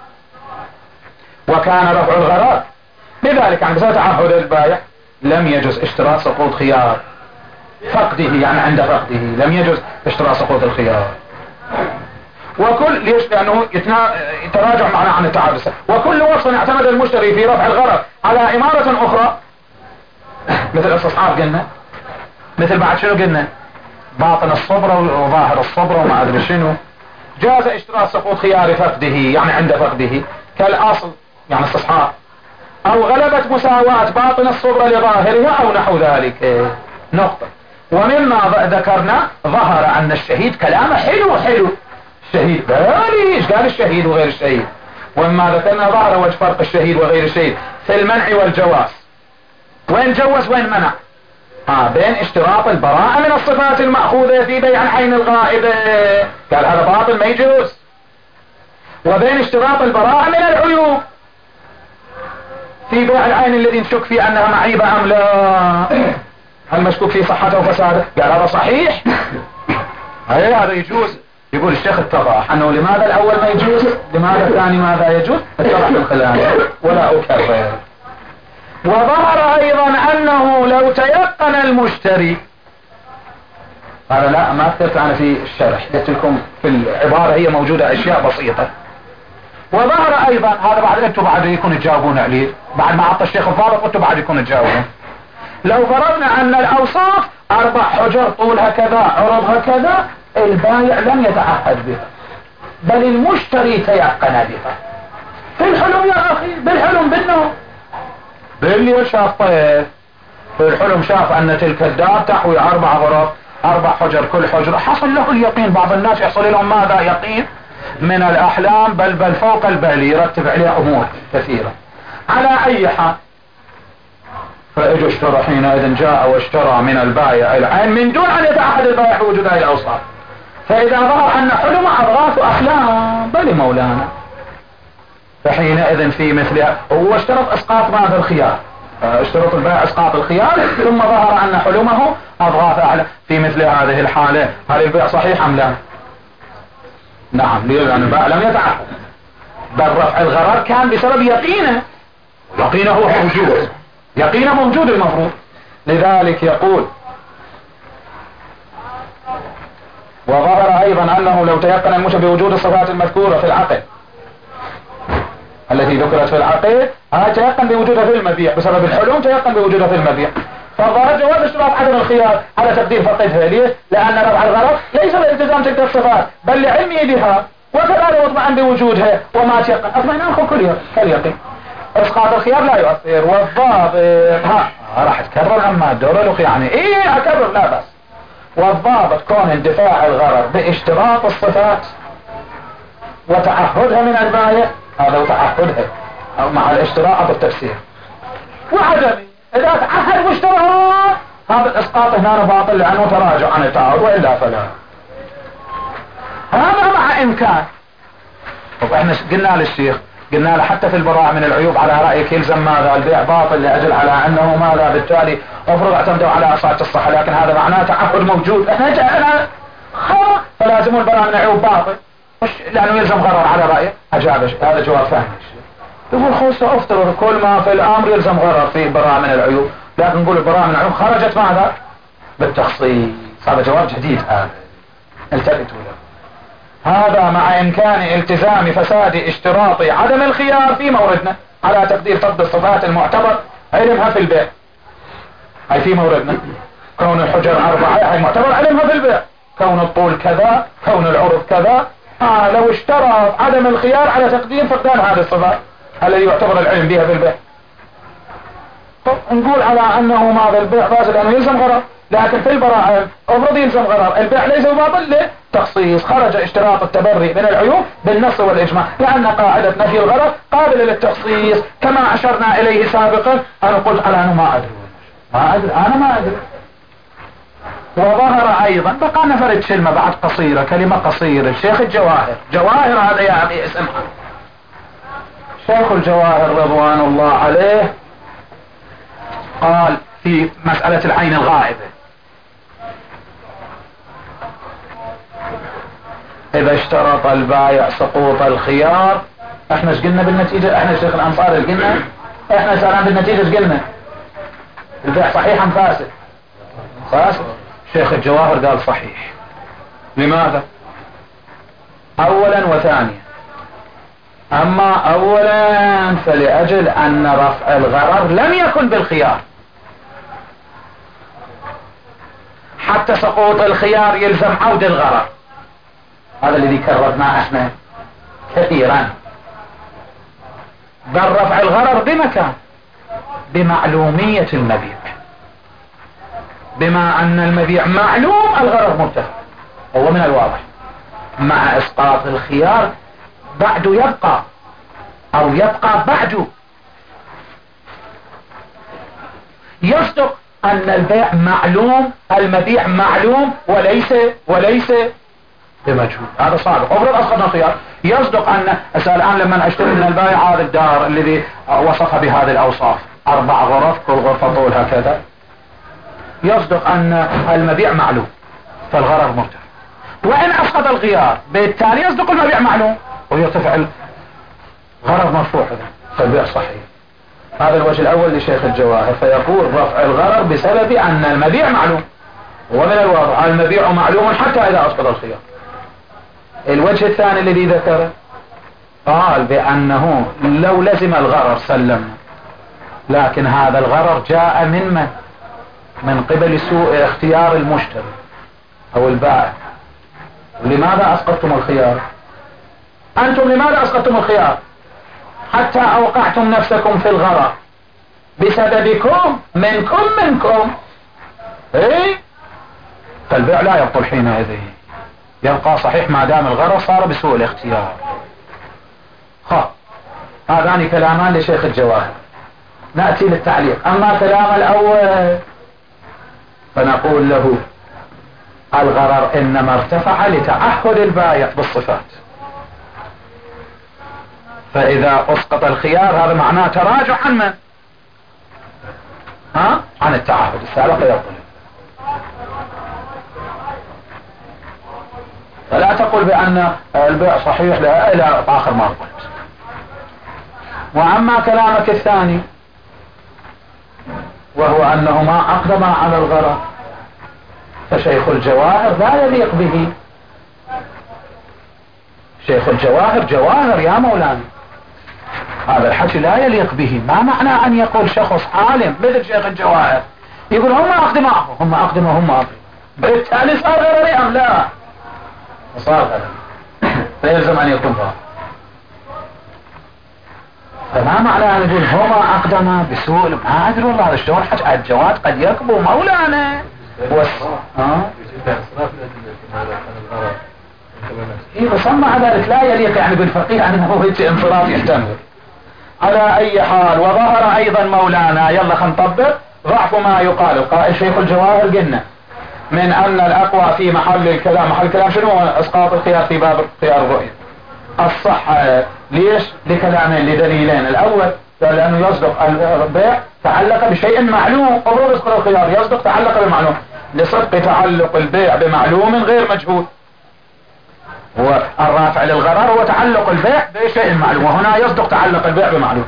وكان رفع الغرر لذلك يعني بسبب تعهد البائع لم يجوز اشتراط سقوط خيار فقده، يعني عند فقده لم يجوز اشتراط سقوط الخيار. وكل ليش؟ لانه يتراجع معنا عن التعهد. وكل وصف اعتمد المشتري في رفع الغرر على امارة اخرى مثل استصحاب قلنا، مثل بعد شنو قلنا باطن الصبرة وظاهر الصبرة وما ادري شنو، جاز اشتراط سقوط خيار فقده يعني عند فقده كالاصل يعني استصحاب، او غلبت مساواة باطن الصبرة لظاهرها او نحو ذلك. نقطة. ومما ذكرنا ظهر ان الشهيد كلامه حلو حلو الشهيد بالي ايش قال الشهيد وغير الشهيد. ومما ذكرنا ظهر وجه فرق الشهيد وغير الشهيد في المنع والجواز. وين جوز وين منع؟ آه بين اشتراط البراءة من الصفات المأخوذة في بيع العين الغائبة قال هذا باطل ما يجوز، وبين اشتراط البراءة من العيوب في بيع العين الذي نشك فيه انها معيبة ام لا، هل مشكوك في صحته وفساده قال هذا صحيح اي هذا يجوز. يقول الشيخ اتضح انه لماذا الاول ما يجوز لماذا الثاني ماذا يجوز، اتضح من خلاله ولا اكرر. وظهر ايضا انه لو تيقن المشتري، قال لا ما اذكرت انا في الشرح قلت لكم في العبارة هي موجودة اشياء بسيطة. وظهر ايضا هذا بعد انتم بعد يكون تجاوبون عليه بعد ما عطى الشيخ الضابط وانتم بعد يكون تجاوبون. لو فرضنا ان الاوصاف اربع حجر طولها كذا عرضها كذا البايع لم يتعهد بها بل المشتري تيقن بها في الحلم يا اخي، بالحلم بالنوم باللي شاف طيب في الحلم شاف ان تلك الدار تحوي اربع غرف اربع حجر كل حجر حصل له اليقين. بعض الناس يحصل لهم ماذا يقين من الاحلام بل بل فوق البال يرتب عليها امور كثيرة. على اي حال فاجوا اشترى حينئذ جاء واشترى من البائع العين من دون ان يتعهد البائع بوجود هذه الاوصاف. فاذا ظهر ان حلم اضغاث احلام بل مولانا فحينئذ في مثلها هو اشترط اسقاط ماذا الخيار، اشترط البائع اسقاط الخيار ثم ظهر ان حلمه اضغاث احلام. في مثل هذه الحالة هل البيع صحيح ام لا؟ نعم لان البائع لم يتعهد بل رفع الغرر كان بسبب يقينه، يقينه هو موجود يقينه موجود المفروض. لذلك يقول وظهر ايضا انه لو تيقن المشتري بوجود الصفات المذكورة في العقد التي ذكرت في العقد هذا تيقن بوجودها في المبيع بسبب الحلم تيقن بوجودها في المبيع. فالظاهر جواز اشتراط عدم الخيار على تقدير فقدها. ليه؟ لان رفع الغرض ليس لالتزام تلك الصفات بل لعلمه بها وكذلك يطمئن بوجودها وما تيقن اطمئنان كليا كاليقين. اسقاط الخيار لا يؤثر. والضابط ها راح تكرر اما الدور الاخ يعني ايه اكرر لا بس. والضابط كون اندفاع الغرض باشتراط الصفات وتعهدها من البائع هذا وتعهدها او مع الاشتراط بالتفسير وعدم اذا تعهد واشترى هذا الاسقاط هنا باطل لانه تراجع عن التعهد والا فلا. هذا مع امكان. طب احنا قلنا للشيخ قلنا له حتى في البراءة من العيوب على رأيك يلزم ماذا البيع باطل لاجل على انه ماذا بالتالي افرض اعتمدوا على اصالة الصحة لكن هذا معناه تعهد موجود احنا جاءنا خلاص فلازم البراءة من العيوب باطل مش لانه يلزم غرر على رأيه. اجاب هذا جواب فهم. يقول خوص افترض كل ما في الامر يلزم غرر في براءة من العيوب لكن نقول البراءة من العيوب خرجت ماذا بالتخصيص. هذا جواب جديد هذا التفتوا له. هذا مع امكان التزام فساد اشتراط عدم الخيار في موردنا على تقدير فقد الصفات المعتبر علمها في البيع. هاي في موردنا كون الحجر أربعة هاي معتبر علمها في البيع، كون الطول كذا، كون العرض كذا. آه لو اشترط عدم الخيار على تقدير فقدان هذه الصفات الذي يعتبر العلم بها في البيع، نقول على أنه ما في البيع فاسد أنه يلزم غرر، لكن في البراءة افرض يلزم غرر، البيع ليس بباطل لتخصيص، خرج اشتراط التبري من العيوب بالنص والإجماع، لأن قاعدة نفي الغرر قابلة للتخصيص كما أشرنا إليه سابقا. أنا قلت على أنه ما أدري ما أدري أنا ما أدري. وظهر أيضا بقى نفرد كلمة بعد قصيرة، كلمة قصيرة، شيخ الجواهر، جواهر هذا يا أخي اسمها، شيخ الجواهر رضوان الله عليه قال في مسألة العين الغائبة: إذا اشترط البايع سقوط الخيار، احنا ايش قلنا بالنتيجة؟ احنا شيخ الأنصار ايش قلنا؟ احنا سألان بالنتيجة ايش قلنا؟ البيع صحيح ام فاسد؟ فاسد. شيخ الجواهر قال صحيح. لماذا؟ اولا وثانيا. اما اولا فلأجل ان رفع الغرر لم يكن بالخيار، حتى سقوط الخيار يلزم عود الغرر، هذا الذي كررناه احنا كثيرا. بل رفع الغرر بمكان بمعلومية المبيع، بما ان المبيع معلوم الغرر مرتفع، هو من الواضح. مع اسقاط الخيار بعد يبقى او يبقى بعد يصدق ان البيع معلوم، المبيع معلوم وليس وليس بمجهول، هذا صادق. افرض اسقطنا الخيار، يصدق ان الان لما اشتري من البائع هذا الدار الذي وصفها بهذه الاوصاف، اربع غرف كل غرفة طولها كذا، يصدق ان المبيع معلوم فالغرر مرتفع، وان اسقط الخيار بالتالي يصدق المبيع معلوم ويرتفع الغرر مرفوع، فالبيع صحيح. هذا الوجه الاول لشيخ الجواهر، فيقول رفع الغرر بسبب ان المبيع معلوم، ومن الواضح المبيع معلوم حتى اذا اسقط الخيار. الوجه الثاني الذي ذكره قال بانه لو لزم الغرر سلمنا، لكن هذا الغرر جاء من من من قبل سوء اختيار المشتري او البائع. لماذا اسقطتم الخيار؟ انتم لماذا اسقطتم الخيار؟ حتى اوقعتم نفسكم في الغرر بسببكم، منكم منكم ايه، فالبيع لا يبطل حينئذ، يبقى صحيح ما دام الغرر صار بسوء الاختيار. خا هذان كلامان لشيخ الجواهر. نأتي للتعليق. اما كلام الاول فنقول له الغرر انما ارتفع لتعهد البائع بالصفات، فاذا اسقط الخيار هذا معناه تراجع عن من؟ ها؟ عن التعهد السابق يبطل. فلا تقل بان البيع صحيح لا الى اخر ما قلت. واما كلامك الثاني وهو انه ما اقدم على الغرر، فشيخ الجواهر لا يليق به. شيخ الجواهر جواهر يا مولانا، هذا الحكي لا يليق به. ما معنى ان يقول شخص عالم مثل شيخ الجواهر يقول هم اقدموا هم اقدموا هم اقدموا، بالتالي صار غرري ام لا؟ صار غرري، فيلزم ان يكون ضار. فما معنى ان يقول هما اقدم بسوء؟ ما ادري والله هذا شلون حكي. الجواد قد يكبو مولانا وس... ها؟ إيه بس مع ذلك لا يليق يعني بالفقيه انه هيك انصراف يحتمل. على اي حال، وظهر ايضا مولانا، يلا خلينا نطبق ضعف ما يقال. القائل شيخ الجواهر قلنا من ان الاقوى في محل الكلام، محل الكلام شنو؟ اسقاط الخيار في باب خيار الرؤية. الصحة ليش؟ لكلامين لدليلين. الاول لانه يصدق البيع تعلق بشيء معلوم، افرض اسقط الخيار يصدق تعلق بمعلوم، لصدق تعلق البيع بمعلوم غير مجهول. والرافع للغرر هو تعلق البيع بشيء معلوم، وهنا يصدق تعلق البيع بمعلوم.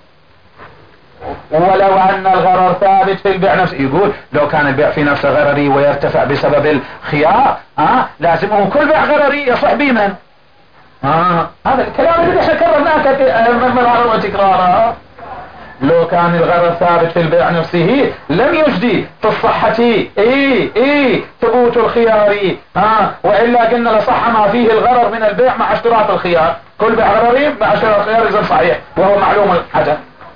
ولو ان الغرر ثابت في البيع نفسه، يقول لو كان البيع في نفسه غرري ويرتفع بسبب الخيار، ها لازمه كل بيع غرري يصح به من آه. هذا الكلام اللي احنا كررناه كثير مرارا وتكرارا. لو كان الغرر ثابت في البيع نفسه لم يجدي في الصحة ايه ايه ثبوت الخيار. ها وإلا قلنا لصح ما فيه الغرر من البيع مع اشتراط الخيار. كل بيع غرري مع اشتراط الخيار إذن صحيح وهو معلوم الحدث.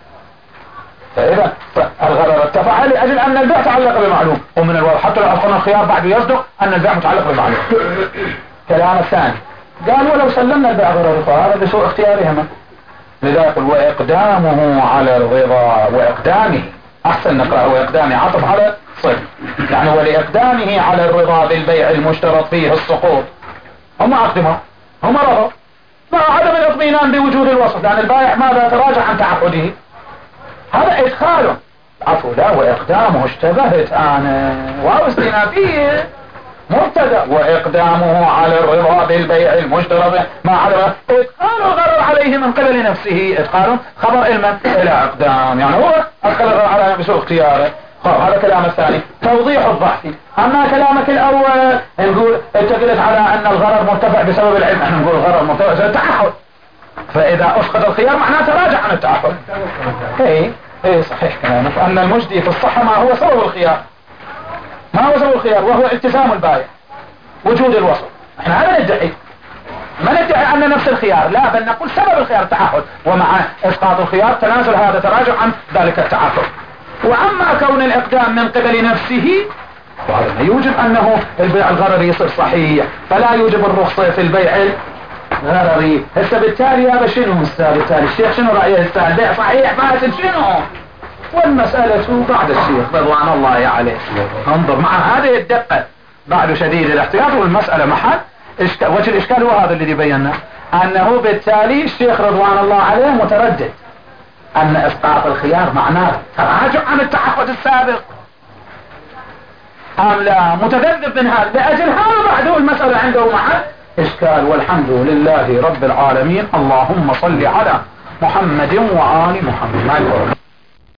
فإذا الغرر ارتفع لأجل أن البيع تعلق بمعلوم، ومن الواضح حتى لو أدخلنا الخيار بعد يصدق أن البيع متعلق بمعلوم. كلام الثاني قال ولو سلمنا البيع غرر فهذا بسوء اختيارهما. لذا يقول وإقدامه على الرضا وإقدامه، أحسن نقرأ وإقدامه عطف على صفر، يعني ولإقدامه على الرضا بالبيع المشترط فيه السقوط. هم أقدموا هم رضوا مع عدم الاطمئنان بوجود الوصف، لأن البائع ماذا تراجع عن تعهده. هذا إدخاله عفوا لا وإقدامه اشتبهت أنا واو استنافية مبتدا وإقدامه على الرضا بالبيع المشترط مع عدم إدخال الغرر عليه من قبل نفسه. إدخال خبر علما إلى إقدام، يعني هو أدخل الغرر على بسوء اختياره. هذا كلام الثاني توضيح الضعف. أما كلامك الأول نقول أنت قلت على أن الغرر مرتفع بسبب العلم، احنا نقول الغرر مرتفع بسبب التعهد، فإذا أسقط الخيار معناه تراجع عن التعهد. ايه ايه صحيح كلامك أن المجدي في الصحة ما هو سبب الخيار، ما هو سبب الخيار وهو التزام البائع وجود الوصف. احنا هذا ندعي، ما ندعي أن نفس الخيار، لا بل نقول سبب الخيار التعهد، ومع إسقاط الخيار تنازل هذا تراجع عن ذلك التعهد. وأما كون الإقدام من قبل نفسه وهذا يوجب أنه البيع الغرري يصير صحيح، فلا يوجب الرخصة في البيع الغرري. هسه بالتالي هذا شنو هسه بالتالي الشيخ شنو رأيه هسه؟ البيع صحيح فاسد شنو؟ والمسألة بعد الشيخ رضوان الله عليه انظر مع هذه الدقة بعد شديد الاحتياط، والمسألة محل إشكال. وجه الإشكال هو هذا الذي بينا، أنه بالتالي الشيخ رضوان الله عليه متردد أن إسقاط الخيار معناه تراجع عن التعهد السابق أم لا، متذبذب من هذا. لأجل هذا بعده المسألة عنده محل إشكال. والحمد لله رب العالمين. اللهم صل على محمد وآل محمد.